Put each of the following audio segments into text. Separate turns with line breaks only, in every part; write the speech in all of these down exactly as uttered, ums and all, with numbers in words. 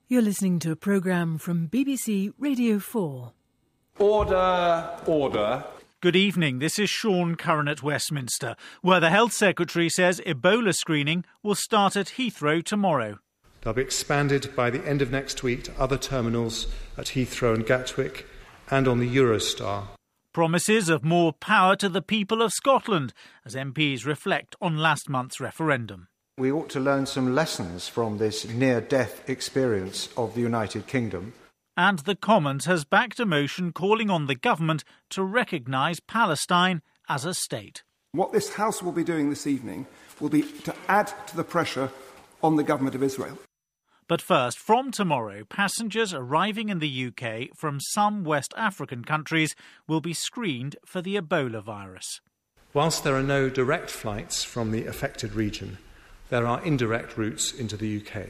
You're listening to a programme from B B C Radio four.
Order, order.
Good evening, this is Sean Curran at Westminster, where the Health Secretary says Ebola screening will start at Heathrow tomorrow.
They'll be expanded by the end of next week to other terminals at Heathrow and Gatwick and on the Eurostar.
Promises of more power to the people of Scotland as M Ps reflect on last month's referendum.
We ought to learn some lessons from this near-death experience of the United Kingdom.
And the Commons has backed a motion calling on the government to recognise Palestine as a state.
What this House will be doing this evening will be to add to the pressure on the government of Israel.
But first, from tomorrow, passengers arriving in the U K from some West African countries will be screened for the Ebola virus.
Whilst there are no direct flights from the affected region, there are indirect routes into the U K.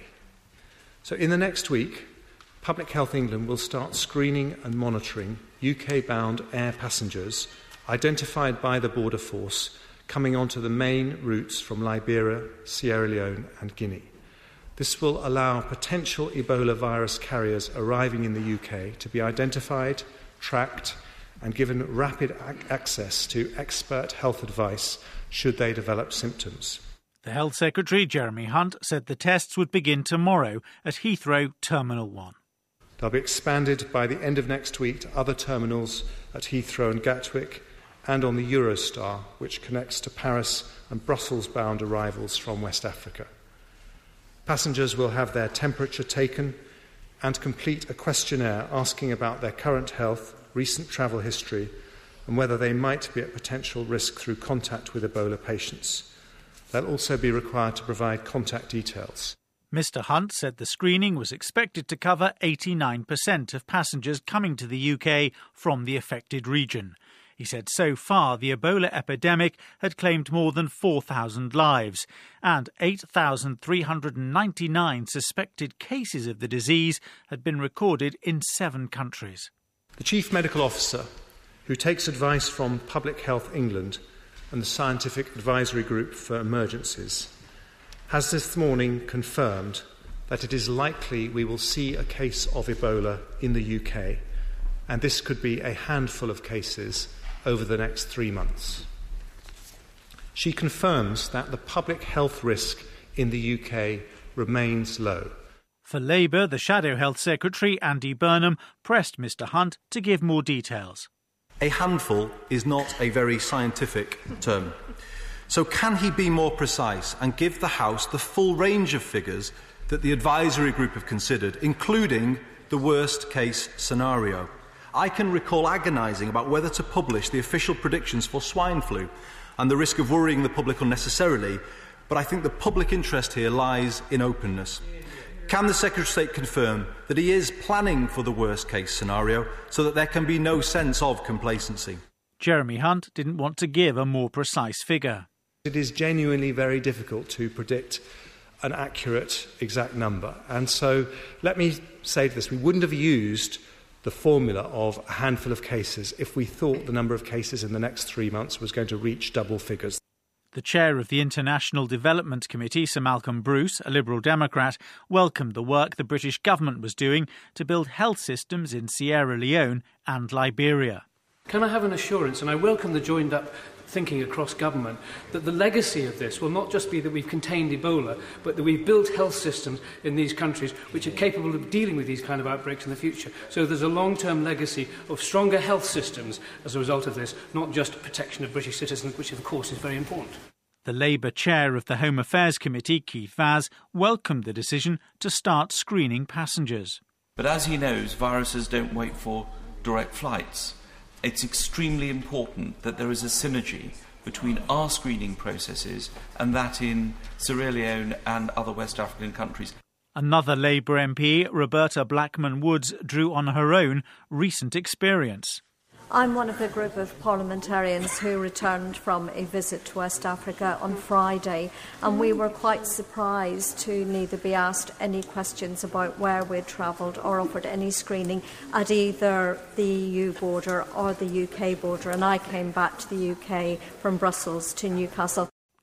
So in the next week, Public Health England will start screening and monitoring U K-bound air passengers identified by the Border Force coming onto the main routes from Liberia, Sierra Leone and Guinea. This will allow potential Ebola virus carriers arriving in the U K to be identified, tracked and given rapid ac- access to expert health advice should they develop symptoms.
The Health Secretary, Jeremy Hunt, said the tests would begin tomorrow at Heathrow Terminal one.
They'll be expanded by the end of next week to other terminals at Heathrow and Gatwick and on the Eurostar, which connects to Paris and Brussels-bound arrivals from West Africa. Passengers will have their temperature taken and complete a questionnaire asking about their current health, recent travel history, and whether they might be at potential risk through contact with Ebola patients. They'll also be required to provide contact details.
Mister Hunt said the screening was expected to cover eighty-nine percent of passengers coming to the U K from the affected region. He said so far the Ebola epidemic had claimed more than four thousand lives and eight thousand three hundred ninety-nine suspected cases of the disease had been recorded in seven countries.
The Chief Medical Officer, who takes advice from Public Health England and the Scientific Advisory Group for Emergencies, has this morning confirmed that it is likely we will see a case of Ebola in the U K, and this could be a handful of cases over the next three months. She confirms that the public health risk in the U K remains low.
For Labour, the Shadow Health Secretary, Andy Burnham, pressed Mister Hunt to give more details.
A handful is not a very scientific term. So can he be more precise and give the House the full range of figures that the advisory group have considered, including the worst-case scenario? I can recall agonising about whether to publish the official predictions for swine flu and the risk of worrying the public unnecessarily, but I think the public interest here lies in openness. Can the Secretary of State confirm that he is planning for the worst-case scenario so that there can be no sense of complacency?
Jeremy Hunt didn't want to give a more precise figure.
It is genuinely very difficult to predict an accurate exact number. And so let me say this, we wouldn't have used the formula of a handful of cases if we thought the number of cases in the next three months was going to reach double figures.
The chair of the International Development Committee, Sir Malcolm Bruce, a Liberal Democrat, welcomed the work the British government was doing to build health systems in Sierra Leone and Liberia.
Can I have an assurance, and I welcome the joined-up thinking across government, that the legacy of this will not just be that we've contained Ebola, but that we've built health systems in these countries which are capable of dealing with these kind of outbreaks in the future. So there's a long-term legacy of stronger health systems as a result of this, not just protection of British citizens, which of course is very important.
The Labour chair of the Home Affairs Committee, Keith Vaz, welcomed the decision to start screening passengers.
But as he knows, viruses don't wait for direct flights. It's extremely important that there is a synergy between our screening processes and that in Sierra Leone and other West African countries.
Another Labour M P, Roberta Blackman-Woods, drew on her own recent experience.
I'm one of a group of parliamentarians who returned from a visit to West Africa on Friday, and we were quite surprised to neither be asked any questions about where we'd travelled or offered any screening at either the E U border or the U K border, and I came back to the U K from Brussels to Newcastle.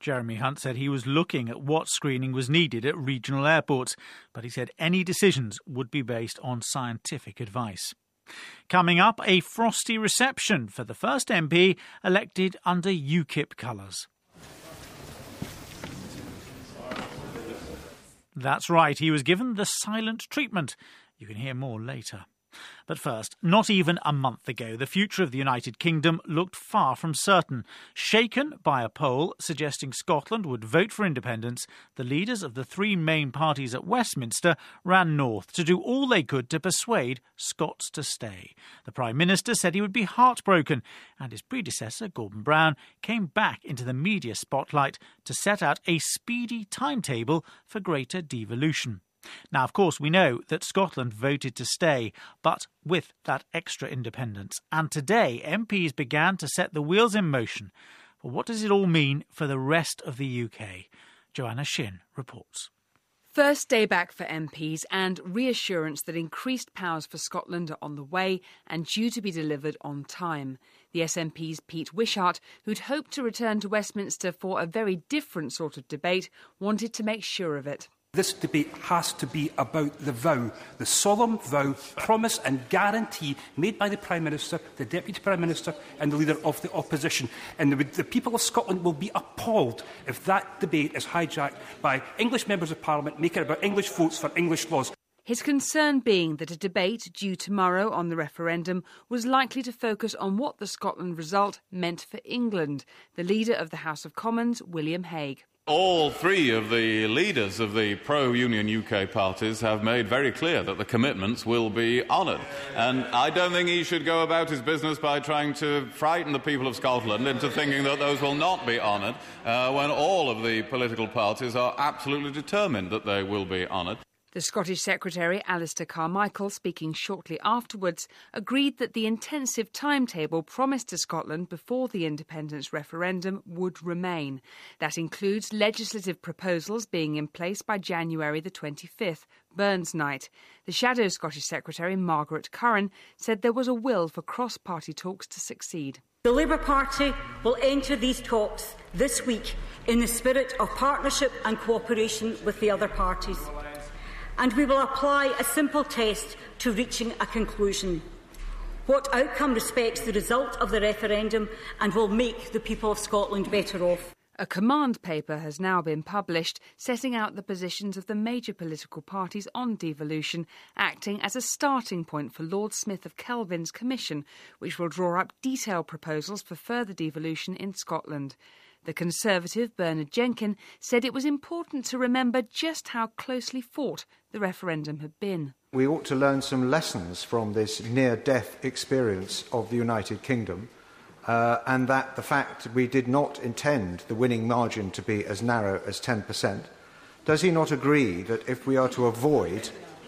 Jeremy Hunt said he was looking at what screening was needed at regional airports, but he said any decisions would be based on scientific advice. Coming up, a frosty reception for the first M P elected under UKIP colours. That's right, he was given the silent treatment. You can hear more later. But first, not even a month ago, the future of the United Kingdom looked far from certain. Shaken by a poll suggesting Scotland would vote for independence, the leaders of the three main parties at Westminster ran north to do all they could to persuade Scots to stay. The Prime Minister said he would be heartbroken, and his predecessor, Gordon Brown, came back into the media spotlight to set out a speedy timetable for greater devolution. Now, of course, we know that Scotland voted to stay, but with that extra independence. And today, M Ps began to set the wheels in motion. But what does it all mean for the rest of the U K? Joanna Shin reports.
First day back for M Ps and reassurance that increased powers for Scotland are on the way and due to be delivered on time. The S N P's Pete Wishart, who'd hoped to return to Westminster for a very different sort of debate, wanted to make sure of it.
This debate has to be about the vow, the solemn vow, promise and guarantee made by the Prime Minister, the Deputy Prime Minister and the Leader of the Opposition. And the, the people of Scotland will be appalled if that debate is hijacked by English members of Parliament making it about English votes for English laws.
His concern being that a debate due tomorrow on the referendum was likely to focus on what the Scotland result meant for England. The Leader of the House of Commons, William Hague.
All three of the leaders of the pro-Union U K parties have made very clear that the commitments will be honoured. And I don't think he should go about his business by trying to frighten the people of Scotland into thinking that those will not be honoured, uh, when all of the political parties are absolutely determined that they will be honoured.
The Scottish Secretary, Alistair Carmichael, speaking shortly afterwards, agreed that the intensive timetable promised to Scotland before the independence referendum would remain. That includes legislative proposals being in place by January the twenty-fifth, Burns Night. The Shadow Scottish Secretary, Margaret Curran, said there was a will for cross-party talks to succeed.
The Labour Party will enter these talks this week in the spirit of partnership and cooperation with the other parties. And we will apply a simple test to reaching a conclusion. What outcome respects the result of the referendum and will make the people of Scotland better off?
A command paper has now been published setting out the positions of the major political parties on devolution, acting as a starting point for Lord Smith of Kelvin's commission, which will draw up detailed proposals for further devolution in Scotland. The Conservative, Bernard Jenkin, said it was important to remember just how closely fought the referendum had been.
We ought to learn some lessons from this near-death experience of the United Kingdom, uh, and that the fact we did not intend the winning margin to be as narrow as ten percent. Does he not agree that if we are to avoid,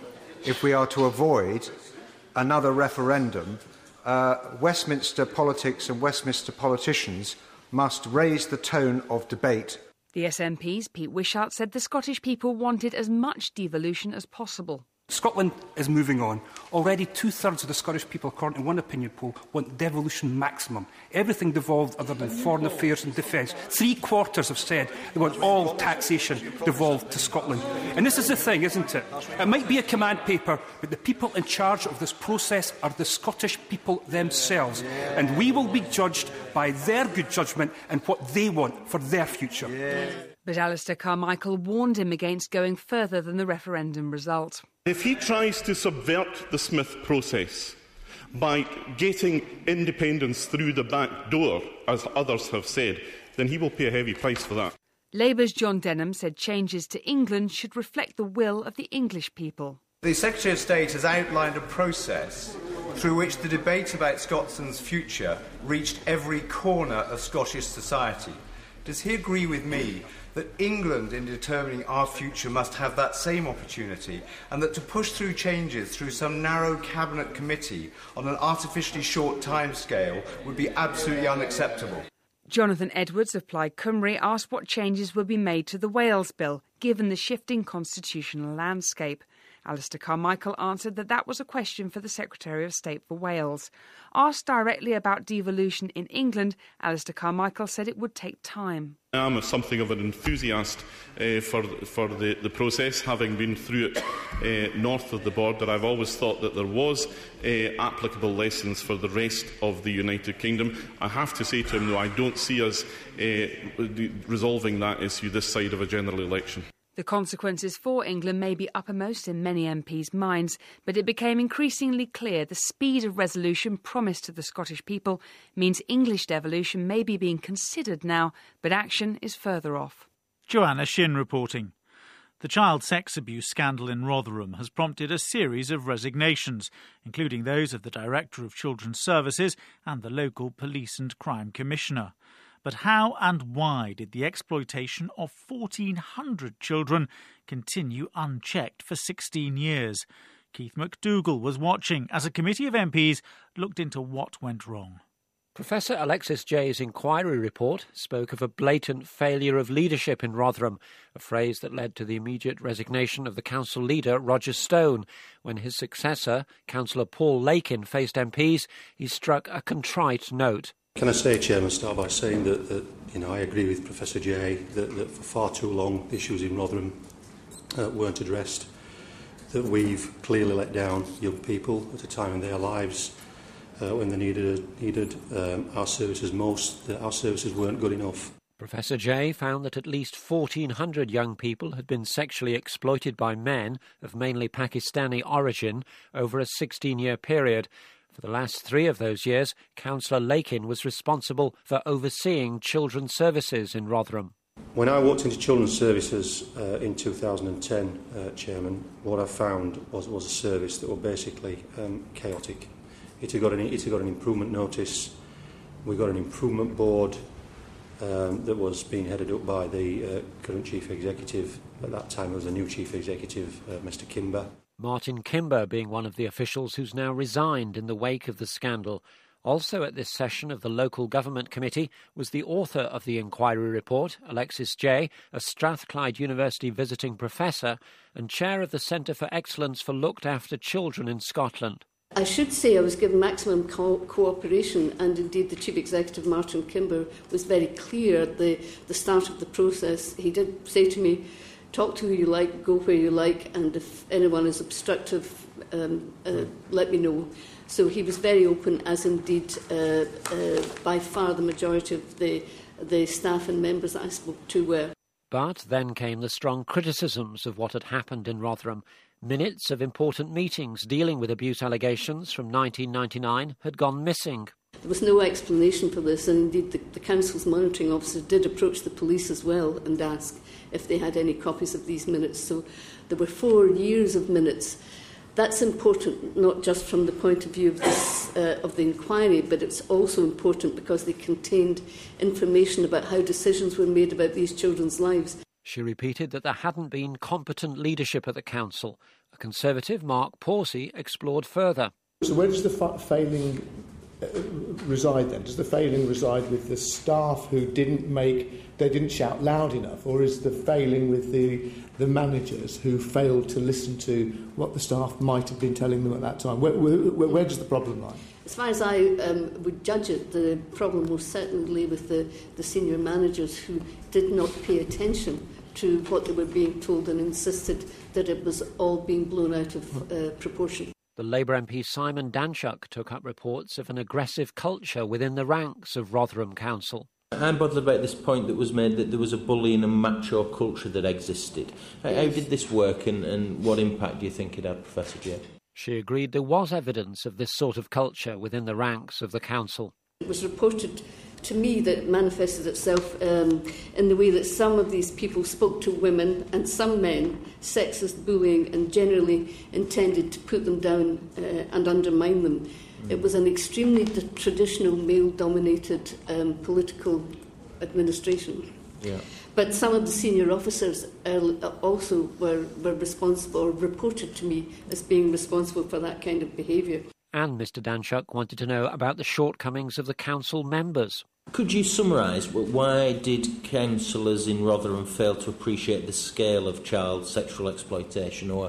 if we are to avoid another referendum, uh, Westminster politics and Westminster politicians must raise the tone of debate?
The S N P's Pete Wishart said the Scottish people wanted as much devolution as possible.
Scotland is moving on. Already two-thirds of the Scottish people, according to one opinion poll, want devolution maximum. Everything devolved other than foreign affairs and defence. Three-quarters have said they want all taxation devolved to Scotland. And this is the thing, isn't it? It might be a command paper, but the people in charge of this process are the Scottish people themselves. And we will be judged by their good judgment and what they want for their future.
Yeah. But Alistair Carmichael warned him against going further than the referendum result.
If he tries to subvert the Smith process by getting independence through the back door, as others have said, then he will pay a heavy price for that.
Labour's John Denham said changes to England should reflect the will of the English people.
The Secretary of State has outlined a process through which the debate about Scotland's future reached every corner of Scottish society. Does he agree with me that England, in determining our future, must have that same opportunity, and that to push through changes through some narrow cabinet committee on an artificially short timescale would be absolutely unacceptable?
Jonathan Edwards of Plaid Cymru asked what changes would be made to the Wales Bill, given the shifting constitutional landscape. Alistair Carmichael answered that that was a question for the Secretary of State for Wales. Asked directly about devolution in England, Alistair Carmichael said it would take time.
I am something of an enthusiast uh, for, for the, the process, having been through it uh, north of the border. I've always thought that there was uh, applicable lessons for the rest of the United Kingdom. I have to say to him, though, I don't see us uh, resolving that issue this side of a general election.
The consequences for England may be uppermost in many M Ps' minds, but it became increasingly clear the speed of resolution promised to the Scottish people means English devolution may be being considered now, but action is further off.
Joanna Shin reporting. The child sex abuse scandal in Rotherham has prompted a series of resignations, including those of the Director of Children's Services and the local Police and Crime Commissioner. But how and why did the exploitation of fourteen hundred children continue unchecked for sixteen years? Keith McDougall was watching as a committee of M Ps looked into what went wrong.
Professor Alexis Jay's inquiry report spoke of a blatant failure of leadership in Rotherham, a phrase that led to the immediate resignation of the council leader, Roger Stone. When his successor, Councillor Paul Lakin, faced M Ps, he struck a contrite note.
Can I say, Chairman, start by saying that, that you know, I agree with Professor Jay that, that for far too long the issues in Rotherham uh, weren't addressed, that we've clearly let down young people at a time in their lives uh, when they needed, needed um, our services most, that our services weren't good enough.
Professor Jay found that at least fourteen hundred young people had been sexually exploited by men of mainly Pakistani origin over a sixteen-year period. For the last three of those years, Councillor Lakin was responsible for overseeing children's services in Rotherham.
When I walked into Children's Services uh, in two thousand ten, uh, Chairman, what I found was, was a service that was basically um, chaotic. It had, got an, it had got an improvement notice. We got an improvement board um, that was being headed up by the uh, current Chief Executive. At that time, it was a new Chief Executive, uh, Mr Kimber.
Martin Kimber being one of the officials who's now resigned in the wake of the scandal. Also at this session of the Local Government Committee was the author of the inquiry report, Alexis Jay, a Strathclyde University visiting professor and chair of the Centre for Excellence for Looked After Children in Scotland.
I should say I was given maximum co- cooperation, and indeed the Chief Executive, Martin Kimber, was very clear at the, the start of the process. He did say to me, talk to who you like, go where you like, and if anyone is obstructive, um, uh, let me know. So he was very open, as indeed uh, uh, by far the majority of the, the staff and members that I spoke to were.
But then came the strong criticisms of what had happened in Rotherham. Minutes of important meetings dealing with abuse allegations from nineteen ninety-nine had gone missing.
There was no explanation for this, and indeed the, the Council's monitoring officer did approach the police as well and ask if they had any copies of these minutes. So there were four years of minutes. That's important, not just from the point of view of, this, uh, of the inquiry, but it's also important because they contained information about how decisions were made about these children's lives.
She repeated that there hadn't been competent leadership at the Council. A Conservative, Mark Porsey, explored further.
So where does the fa- failing uh, reside then? Does the failing reside with the staff who didn't make, they didn't shout loud enough, or is the failing with the the managers who failed to listen to what the staff might have been telling them at that time? Where, where, where does the problem lie?
As far as I um, would judge it, the problem most certainly lay with the, the senior managers who did not pay attention to what they were being told and insisted that it was all being blown out of uh, proportion.
The Labour M P Simon Danchuk took up reports of an aggressive culture within the ranks of Rotherham Council.
I'm bothered about this point that was made that there was a bullying and macho culture that existed. How, yes. how did this work, and, and what impact do you think it had, Professor Jay?
She agreed there was evidence of this sort of culture within the ranks of the council.
It was reported to me that it manifested itself um, in the way that some of these people spoke to women and some men, sexist bullying, and generally intended to put them down uh, and undermine them. Mm. It was an extremely d- traditional male-dominated um, political administration.
Yeah.
But some of the senior officers also were, were responsible, or reported to me as being responsible for that kind of behaviour.
And Mr Danchuk wanted to know about the shortcomings of the council members.
Could you summarise why did councillors in Rotherham fail to appreciate the scale of child sexual exploitation, or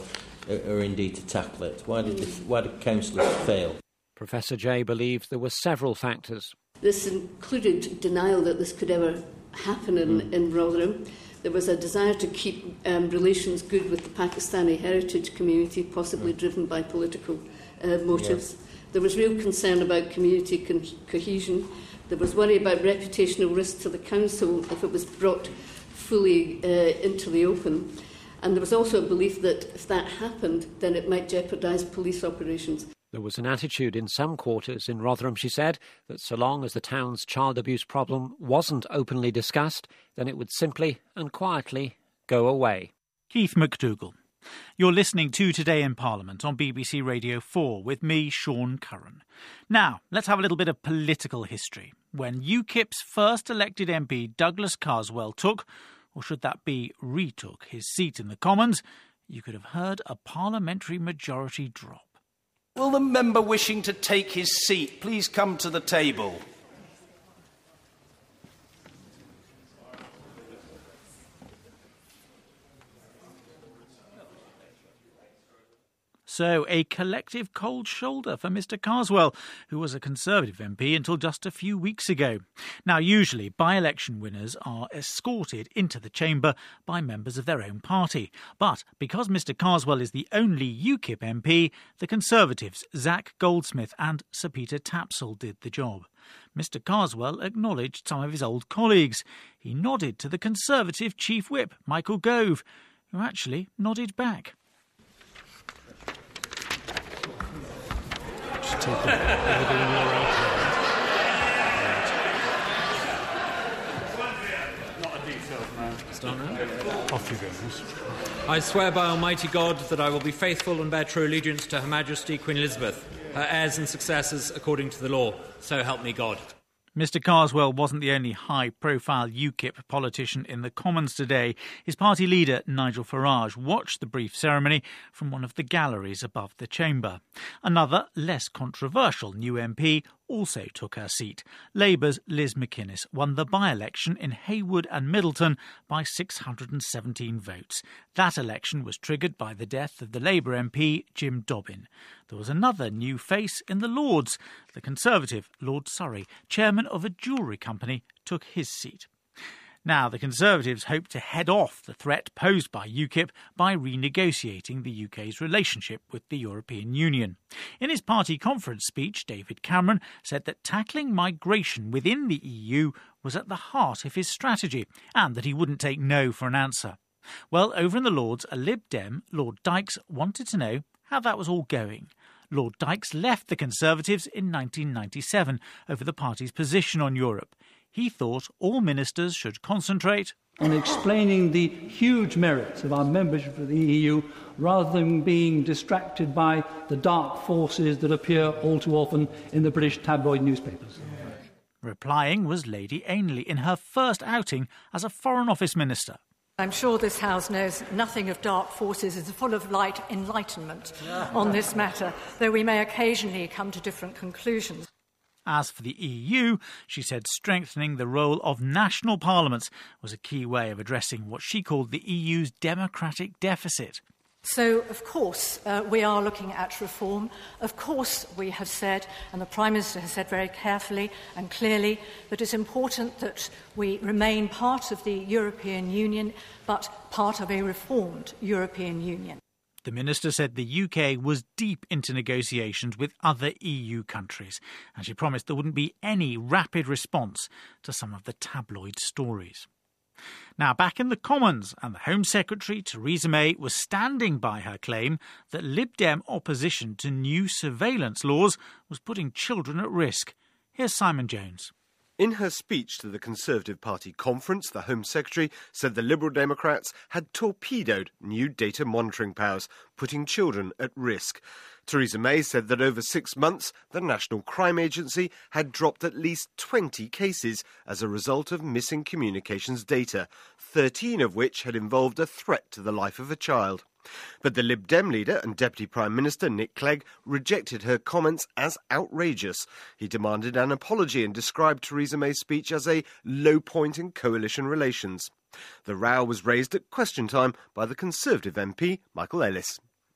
or, or indeed to tackle it? Why did, the, why did councillors fail?
Professor Jay believes there were several factors.
This included denial that this could ever happen in, mm. in Rotherham. There was a desire to keep um, relations good with the Pakistani heritage community, possibly mm. driven by political uh, motives. Yes. There was real concern about community co- cohesion. There was worry about reputational risk to the council if it was brought fully uh, into the open. And there was also a belief that if that happened, then it might jeopardise police operations.
There was an attitude in some quarters in Rotherham, she said, that so long as the town's child abuse problem wasn't openly discussed, then it would simply and quietly go away.
Keith McDougall. You're listening to Today in Parliament on B B C Radio four with me, Sean Curran. Now, let's have a little bit of political history. When UKIP's first elected M P Douglas Carswell took, or should that be retook, his seat in the Commons, you could have heard a parliamentary majority drop.
Will the member wishing to take his seat please come to the table?
So, a collective cold shoulder for Mr Carswell, who was a Conservative M P until just a few weeks ago. Now, usually, by-election winners are escorted into the chamber by members of their own party. But because Mr Carswell is the only UKIP M P, the Conservatives, Zac Goldsmith and Sir Peter Tapsell, did the job. Mr Carswell acknowledged some of his old colleagues. He nodded to the Conservative Chief Whip, Michael Gove, who actually nodded back.
Take it.
Not a detailed man.
Start now.
Off you go.
I swear by Almighty God that I will be faithful and bear true allegiance to Her Majesty Queen Elizabeth, her heirs and successors according to the law. So help me God.
Mr Carswell wasn't the only high-profile UKIP politician in the Commons today. His party leader, Nigel Farage, watched the brief ceremony from one of the galleries above the chamber. Another, less controversial new M P also took her seat. Labour's Liz McInnes won the by-election in Haywood and Middleton by six hundred seventeen votes. That election was triggered by the death of the Labour M P Jim Dobbin. There was another new face in the Lords. The Conservative Lord Surrey, chairman of a jewellery company, took his seat. Now, the Conservatives hope to head off the threat posed by UKIP by renegotiating the U K's relationship with the European Union. In his party conference speech, David Cameron said that tackling migration within the E U was at the heart of his strategy and that he wouldn't take no for an answer. Well, over in the Lords, a Lib Dem, Lord Dykes, wanted to know how that was all going. Lord Dykes left the Conservatives in nineteen ninety-seven over the party's position on Europe. He thought all ministers should concentrate
on explaining the huge merits of our membership of the E U rather than being distracted by the dark forces that appear all too often in the British tabloid newspapers.
Replying was Lady Ainley in her first outing as a Foreign Office Minister.
I'm sure this House knows nothing of dark forces is full of light enlightenment on this matter, though we may occasionally come to different conclusions.
As for the E U, she said strengthening the role of national parliaments was a key way of addressing what she called the E U's democratic deficit.
So, of course, uh, we are looking at reform. Of course, we have said, and the Prime Minister has said very carefully and clearly, that it's important that we remain part of the European Union, but part of a reformed European Union.
The Minister said the U K was deep into negotiations with other E U countries, and she promised there wouldn't be any rapid response to some of the tabloid stories. Now, back in the Commons, and the Home Secretary, Theresa May, was standing by her claim that Lib Dem opposition to new surveillance laws was putting children at risk. Here's Simon Jones.
In her speech to the Conservative Party conference, the Home Secretary said the Liberal Democrats had torpedoed new data monitoring powers, putting children at risk. Theresa May said that over six months, the National Crime Agency had dropped at least twenty cases as a result of missing communications data, thirteen of which had involved a threat to the life of a child. But the Lib Dem leader and Deputy Prime Minister Nick Clegg rejected her comments as outrageous. He demanded an apology and described Theresa May's speech as a low point in coalition relations. The row was raised at question time by the Conservative M P Michael Ellis.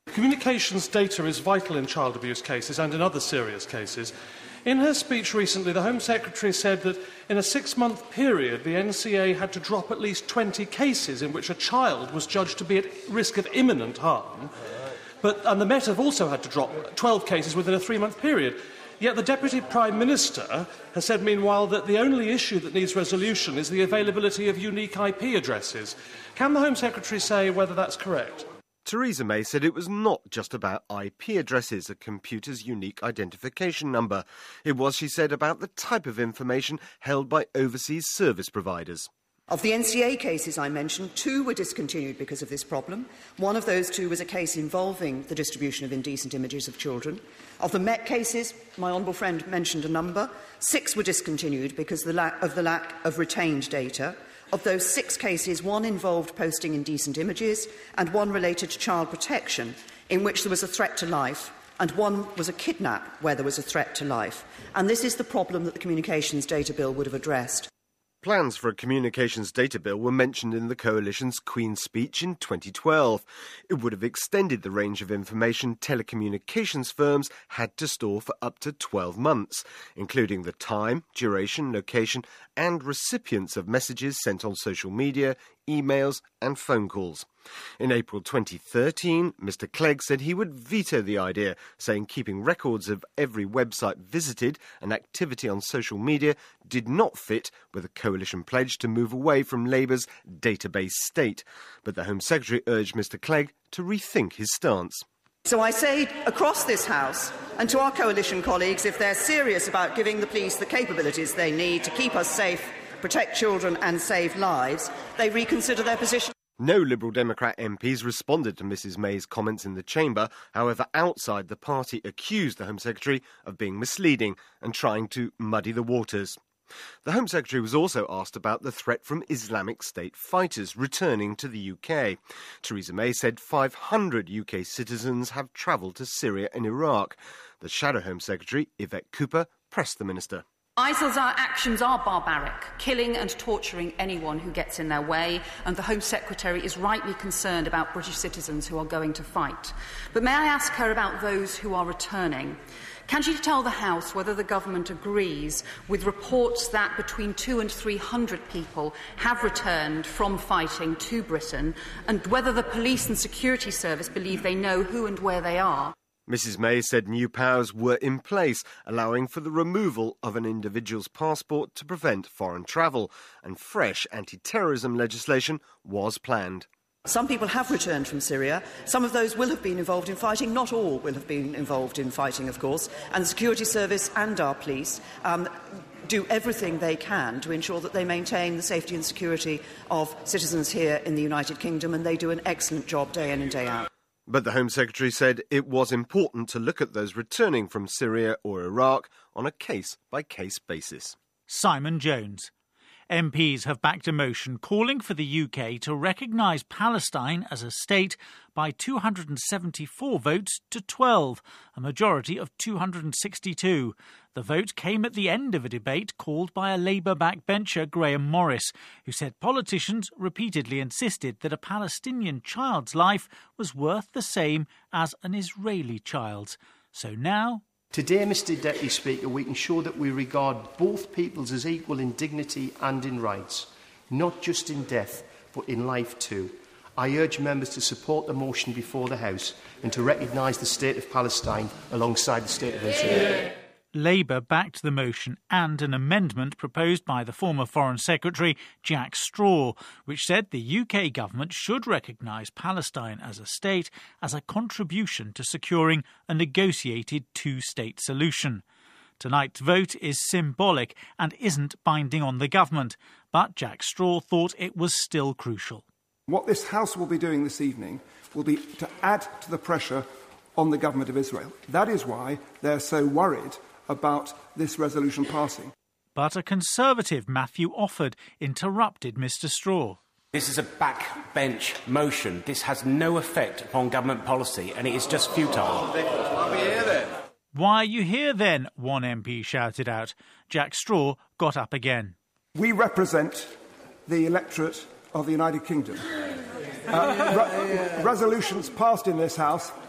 Communications data is vital in child abuse cases and in other serious cases. In her speech recently, the Home Secretary said that in a six-month period, the N C A had to drop at least twenty cases in which a child was judged to be at risk of imminent harm. But, and the Met have also had to drop twelve cases within a three-month period. Yet the Deputy Prime Minister has said, meanwhile, that the only issue that needs resolution is the availability of unique I P addresses. Can the Home Secretary say whether that's correct?
Theresa May said it was not just about I P addresses, a computer's unique identification number. It was, she said, about the type of information held by overseas service providers.
Of the N C A cases I mentioned, two were discontinued because of this problem. One of those two was a case involving the distribution of indecent images of children. Of the Met cases, my honourable friend mentioned a number. Six were discontinued because of the lack of, the lack of retained data. Of those six cases, one involved posting indecent images and one related to child protection, in which there was a threat to life, and one was a kidnap where there was a threat to life. And this is the problem that the Communications Data Bill would have addressed.
Plans for a communications data bill were mentioned in the Coalition's Queen's Speech in twenty twelve. It would have extended the range of information telecommunications firms had to store for up to twelve months, including the time, duration, location and recipients of messages sent on social media, emails and phone calls. In April twenty thirteen, Mr Clegg said he would veto the idea, saying keeping records of every website visited and activity on social media did not fit with a coalition pledge to move away from Labour's database state. But the Home Secretary urged Mr Clegg to rethink his stance.
So I say across this House and to our coalition colleagues, if they're serious about giving the police the capabilities they need to keep us safe, protect children and save lives, they reconsider their position.
No Liberal Democrat M Ps responded to Mrs May's comments in the chamber. However, outside, the party accused the Home Secretary of being misleading and trying to muddy the waters. The Home Secretary was also asked about the threat from Islamic State fighters returning to the U K. Theresa May said five hundred U K citizens have travelled to Syria and Iraq. The Shadow Home Secretary, Yvette Cooper, pressed the Minister.
ISIL's actions are barbaric, killing and torturing anyone who gets in their way, and the Home Secretary is rightly concerned about British citizens who are going to fight. But may I ask her about those who are returning? Can she tell the House whether the government agrees with reports that between two and three hundred people have returned from fighting to Britain, and whether the police and security service believe they know who and where they are?
Mrs May said new powers were in place, allowing for the removal of an individual's passport to prevent foreign travel, and fresh anti-terrorism legislation was planned.
Some people have returned from Syria. Some of those will have been involved in fighting. Not all will have been involved in fighting, of course. And the security service and our police um, do everything they can to ensure that they maintain the safety and security of citizens here in the United Kingdom, and they do an excellent job day in and day out.
But the Home Secretary said it was important to look at those returning from Syria or Iraq on a case-by-case basis.
Simon Jones. M Ps have backed a motion calling for the U K to recognise Palestine as a state by two hundred seventy-four votes to twelve, a majority of two hundred sixty-two. The vote came at the end of a debate called by a Labour backbencher, Graham Morris, who said politicians repeatedly insisted that a Palestinian child's life was worth the same as an Israeli child's. So now...
Today, Mr Deputy Speaker, we can show that we regard both peoples as equal in dignity and in rights, not just in death, but in life too. I urge members to support the motion before the House and to recognise the state of Palestine alongside the state of Israel.
Labour backed the motion and an amendment proposed by the former Foreign Secretary Jack Straw, which said the U K government should recognise Palestine as a state as a contribution to securing a negotiated two-state solution. Tonight's vote is symbolic and isn't binding on the government, but Jack Straw thought it was still crucial.
What this House will be doing this evening will be to add to the pressure on the government of Israel. That is why they're so worried about this resolution passing.
But a Conservative, Matthew Offord, interrupted Mr Straw.
This is a backbench motion. This has no effect upon government policy, and it is just futile.
Why are we here then? Why are you here then? One M P shouted out. Jack Straw got up again.
We represent the electorate of the United Kingdom. Uh, re- resolutions passed in this House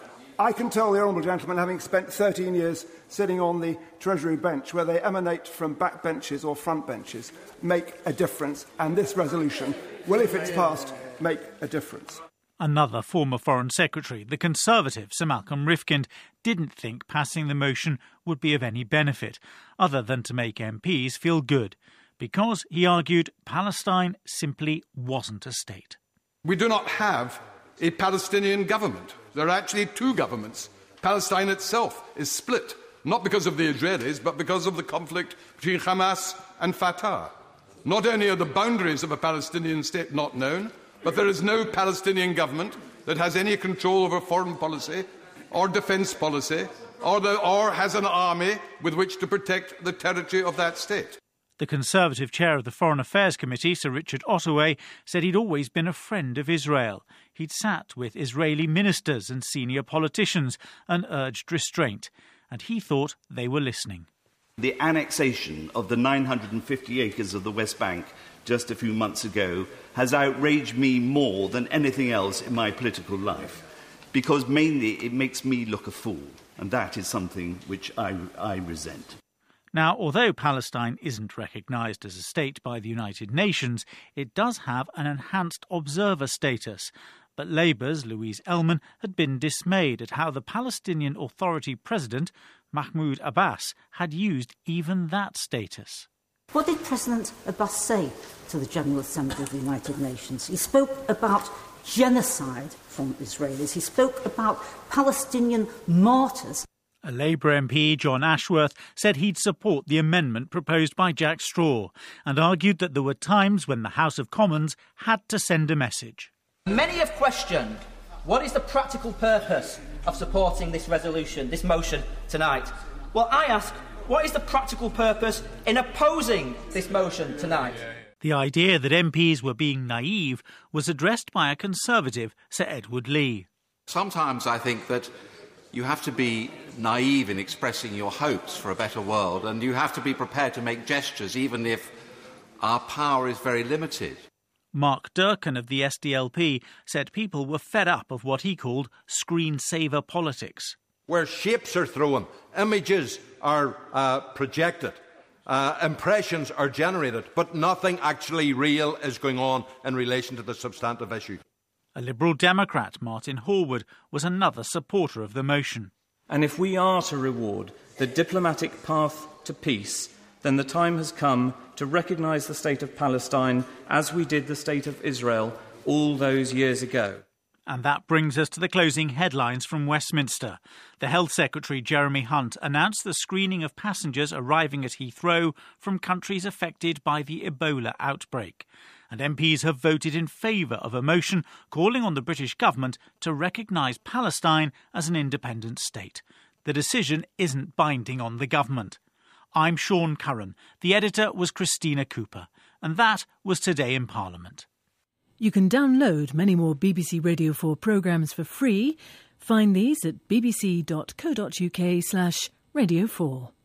I can tell the honourable gentleman, having spent thirteen years sitting on the Treasury bench, where they emanate from back benches or front benches, make a difference, and this resolution will, if it's passed, make a difference.
Another former Foreign Secretary, the Conservative Sir Malcolm Rifkind, didn't think passing the motion would be of any benefit, other than to make M Ps feel good, because, he argued, Palestine simply wasn't a state.
We do not have a Palestinian government. There are actually two governments. Palestine itself is split, not because of the Israelis, but because of the conflict between Hamas and Fatah. Not only are the boundaries of a Palestinian state not known, but there is no Palestinian government that has any control over foreign policy or defence policy or, the, or has an army with which to protect the territory of that state.
The Conservative chair of the Foreign Affairs Committee, Sir Richard Ottaway, said he'd always been a friend of Israel. He'd sat with Israeli ministers and senior politicians and urged restraint, and he thought they were listening.
The annexation of the nine hundred fifty acres of the West Bank just a few months ago has outraged me more than anything else in my political life, because mainly it makes me look a fool, and that is something which I, I resent.
Now, although Palestine isn't recognised as a state by the United Nations, it does have an enhanced observer status. But Labour's Louise Ellman had been dismayed at how the Palestinian Authority president, Mahmoud Abbas, had used even that status.
What did President Abbas say to the General Assembly of the United Nations? He spoke about genocide from Israelis. He spoke about Palestinian martyrs.
A Labour M P, John Ashworth, said he'd support the amendment proposed by Jack Straw and argued that there were times when the House of Commons had to send a message.
Many have questioned what is the practical purpose of supporting this resolution, this motion tonight. Well, I ask, what is the practical purpose in opposing this motion tonight?
The idea that M Ps were being naive was addressed by a Conservative, Sir Edward Lee.
Sometimes I think that you have to be naive in expressing your hopes for a better world, and you have to be prepared to make gestures even if our power is very limited.
Mark Durkan of the S D L P said people were fed up of what he called screensaver politics.
Where shapes are thrown, images are uh, projected, uh, impressions are generated, but nothing actually real is going on in relation to the substantive issue.
A Liberal Democrat, Martin Horwood, was another supporter of the motion.
And if we are to reward the diplomatic path to peace, then the time has come to recognise the state of Palestine as we did the state of Israel all those years ago.
And that brings us to the closing headlines from Westminster. The Health Secretary, Jeremy Hunt, announced the screening of passengers arriving at Heathrow from countries affected by the Ebola outbreak. And M Ps have voted in favour of a motion calling on the British government to recognise Palestine as an independent state. The decision isn't binding on the government. I'm Sean Curran. The editor was Christina Cooper. And that was Today in Parliament.
You can download many more B B C Radio four programmes for free. Find these at bbc.co.uk slash radio 4.